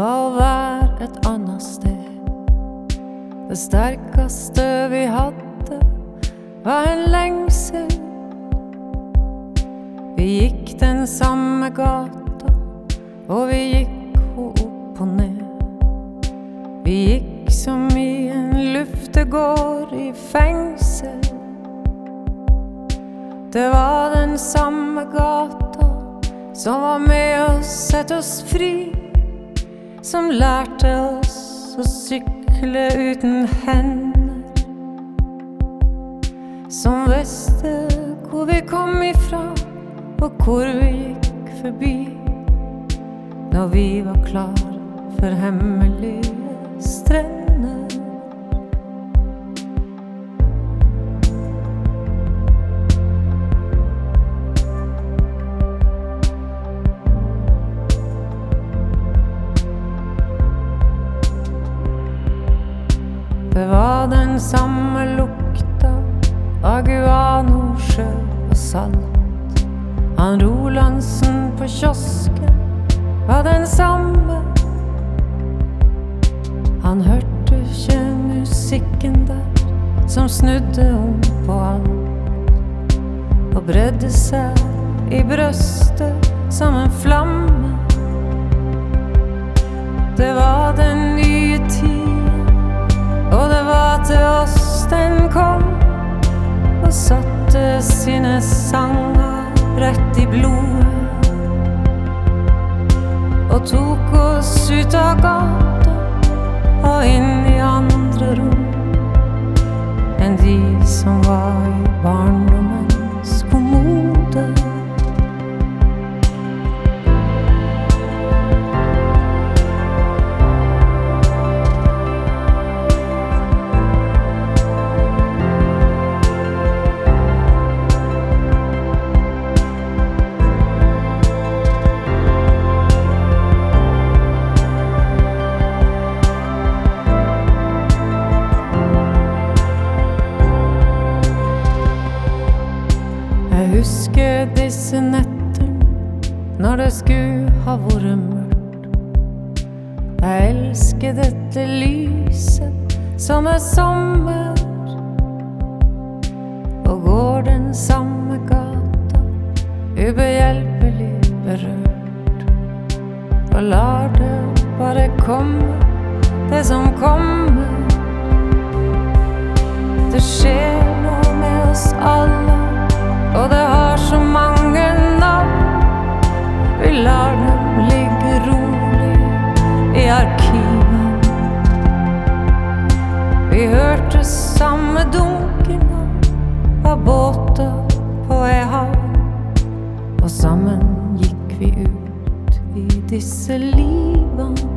å være et annet sted. Det sterkeste vi hadde var en lengsel. Vi gikk den samme gata, og vi gikk ho opp og ned. Vi gikk som i en luftegård i fengsel. Det var den samme gata som var med å sette oss fri, som lærte oss å sykle uten hender, som visste hvor vi kom ifra og hvor vi gikk forbi, når vi var klar for hemmelige strender. Det var den samme lukta av guano, sjø og salt. Han Rolandsen på kiosken var den samme. Han hørte ikke musikken der, som snudde om på alt, og bredde seg i brøstet som en flamme. Det var den nye tiden, og det var til oss den kom, og satte sine sanger rett i blodet, og tok oss ut av gata og inn i andre rom enn de som var i barndommens kommode. Jeg husker disse nettene når det skulle ha vært mørkt. Jeg elsker dette lyset som sommer, og går den samme gata ubehjelpelig berørt, og lar det bare komme, det som kommer. Det skjer noe med oss alle, og det har så mange navn. Vi lar dem ligge rolig i arkiven. Vi hørte samme dunkinga av båter på ei havn, og sammen gikk vi ut i disse livene.